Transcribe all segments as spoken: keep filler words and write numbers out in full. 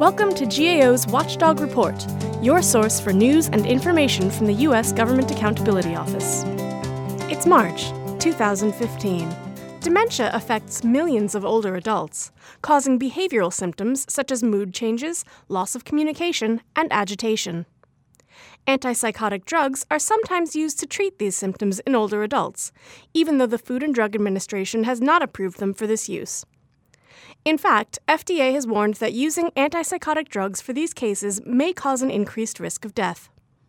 Welcome to G A O's Watchdog Report, your source for news and information from the U S Government Accountability Office. It's March two thousand fifteen. Dementia affects millions of older adults, causing behavioral symptoms such as mood changes, loss of communication, and agitation. Antipsychotic drugs are sometimes used to treat these symptoms in older adults, even though the Food and Drug Administration has not approved them for this use. In fact, F D A has warned that using antipsychotic drugs for these cases may cause an increased risk of death.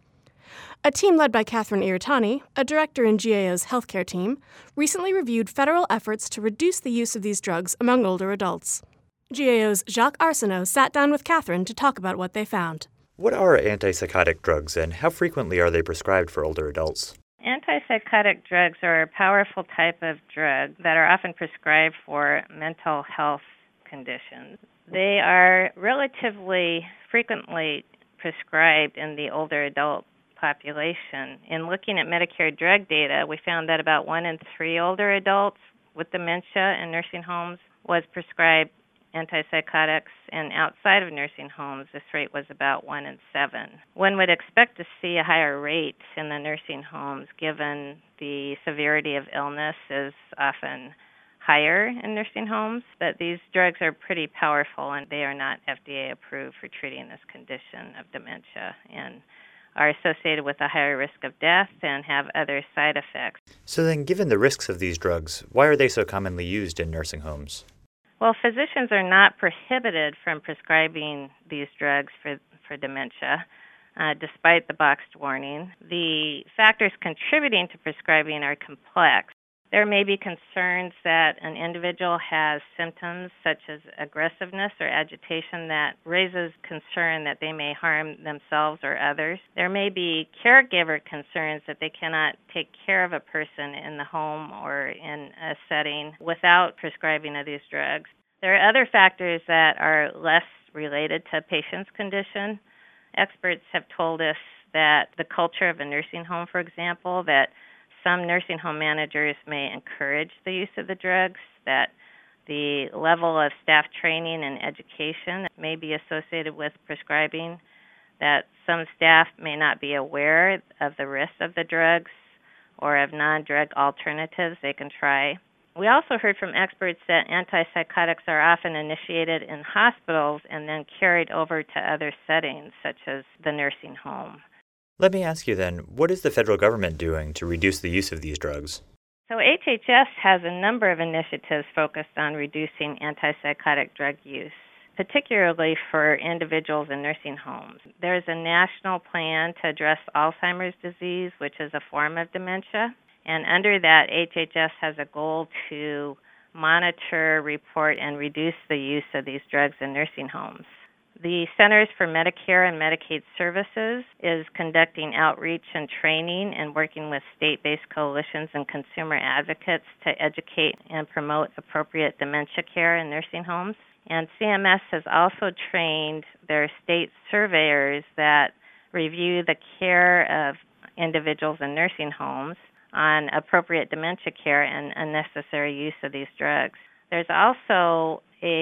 A team led by Catherine Iritani, a director in G A O's healthcare team, recently reviewed federal efforts to reduce the use of these drugs among older adults. G A O's Jacques Arsenault sat down with Catherine to talk about what they found. What are antipsychotic drugs, and how frequently are they prescribed for older adults? Antipsychotic drugs are a powerful type of drug that are often prescribed for mental health conditions. They are relatively frequently prescribed in the older adult population. In looking at Medicare drug data, we found that about one in three older adults with dementia in nursing homes was prescribed antipsychotics, and outside of nursing homes, this rate was about one in seven. One would expect to see a higher rate in the nursing homes given the severity of illness is often higher in nursing homes, but these drugs are pretty powerful and they are not F D A approved for treating this condition of dementia and are associated with a higher risk of death and have other side effects. So then, given the risks of these drugs, why are they so commonly used in nursing homes? Well, physicians are not prohibited from prescribing these drugs for, for dementia, uh, despite the boxed warning. The factors contributing to prescribing are complex. There may be concerns that an individual has symptoms such as aggressiveness or agitation that raises concern that they may harm themselves or others. There may be caregiver concerns that they cannot take care of a person in the home or in a setting without prescribing of these drugs. There are other factors that are less related to a patient's condition. Experts have told us that the culture of a nursing home, for example, that some nursing home managers may encourage the use of the drugs, that the level of staff training and education may be associated with prescribing, that some staff may not be aware of the risks of the drugs or of non-drug alternatives they can try. We also heard from experts that antipsychotics are often initiated in hospitals and then carried over to other settings, such as the nursing home. Let me ask you then, what is the federal government doing to reduce the use of these drugs? So H H S has a number of initiatives focused on reducing antipsychotic drug use, particularly for individuals in nursing homes. There is a national plan to address Alzheimer's disease, which is a form of dementia. And under that, H H S has a goal to monitor, report, and reduce the use of these drugs in nursing homes. The Centers for Medicare and Medicaid Services is conducting outreach and training and working with state-based coalitions and consumer advocates to educate and promote appropriate dementia care in nursing homes. And C M S has also trained their state surveyors that review the care of individuals in nursing homes on appropriate dementia care and unnecessary use of these drugs. There's also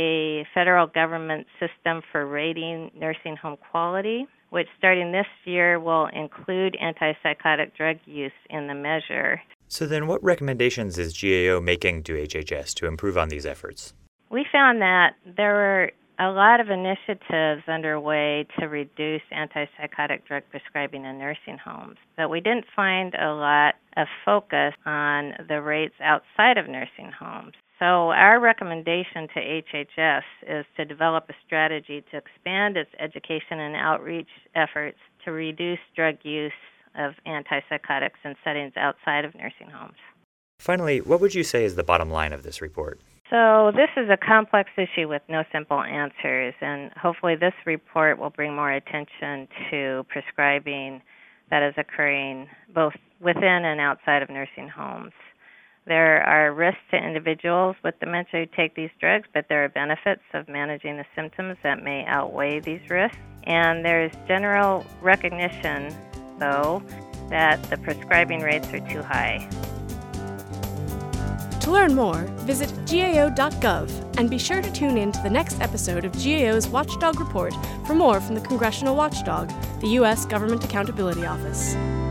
a federal government system for rating nursing home quality, which starting this year will include antipsychotic drug use in the measure. So then what recommendations is G A O making to H H S to improve on these efforts? We found that there were a lot of initiatives underway to reduce antipsychotic drug prescribing in nursing homes, but we didn't find a lot of focus on the rates outside of nursing homes. So our recommendation to H H S is to develop a strategy to expand its education and outreach efforts to reduce drug use of antipsychotics in settings outside of nursing homes. Finally, what would you say is the bottom line of this report? So this is a complex issue with no simple answers, and hopefully this report will bring more attention to prescribing that is occurring both within and outside of nursing homes. There are risks to individuals with dementia who take these drugs, but there are benefits of managing the symptoms that may outweigh these risks. And there's general recognition, though, that the prescribing rates are too high. To learn more, visit G A O dot gov and be sure to tune in to the next episode of G A O's Watchdog Report for more from the Congressional Watchdog, the U S Government Accountability Office.